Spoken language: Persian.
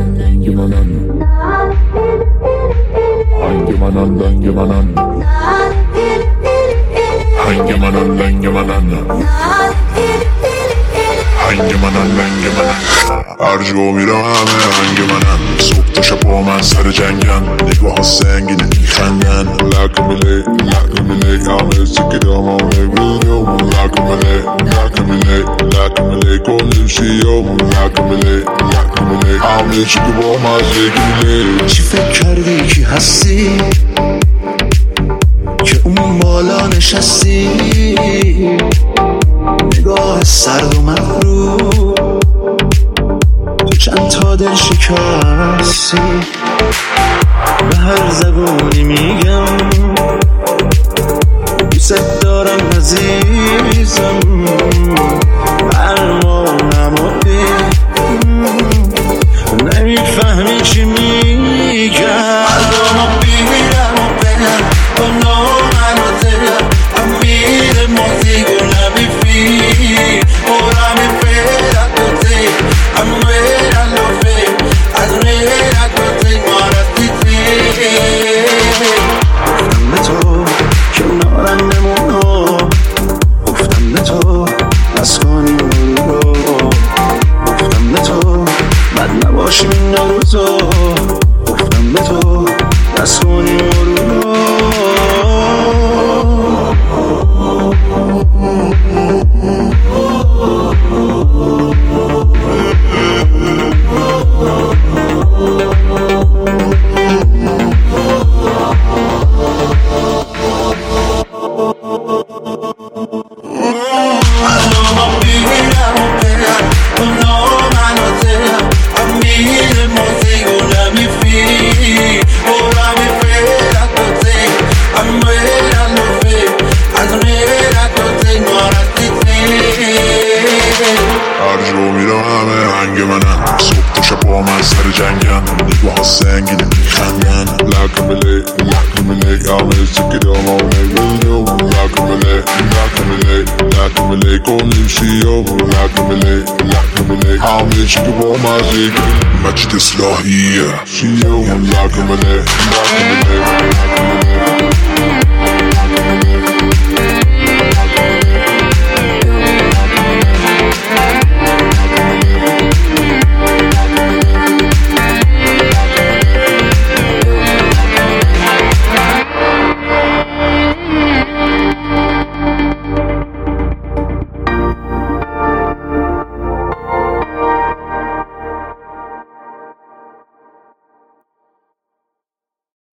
هر جا میرم همه هنگ منن، صبح تا شب با من سر جنگن، نگاه ها سنگینه میخندن. لکنمله همه سکرام همه بودم، لکنمله کنیم شیام، لکنمله همه چی که با مزه کنه. چی فکر کردی کی هستی که اون بالا نشستی؟ نگاه سرد و مغرور، تو چند تا دل شکستی. به هر زبونی میگم دوست دارم عزیزم، برمانم و نمیفهمی چی میگم. قلبمو بیرم و برم با نامن و دلم، امیر موزیگو نمیفی برم فرد و تی امیر الوفی از میرد و تی مارتی تی. گفتم به تو کنارم نمونو، گفتم به تو بس کنی رو، گفتم به تو بد نباشیم این روزا، گفتم به تو بس کنی رو. نگاه ها سنگینه میخندن. لکنمله همه سکرام همه بودم، لکنمله کنیم شیام، لکنمله همه چی که با مزه کنه. مجد اصلاحیه شیام، لکنمله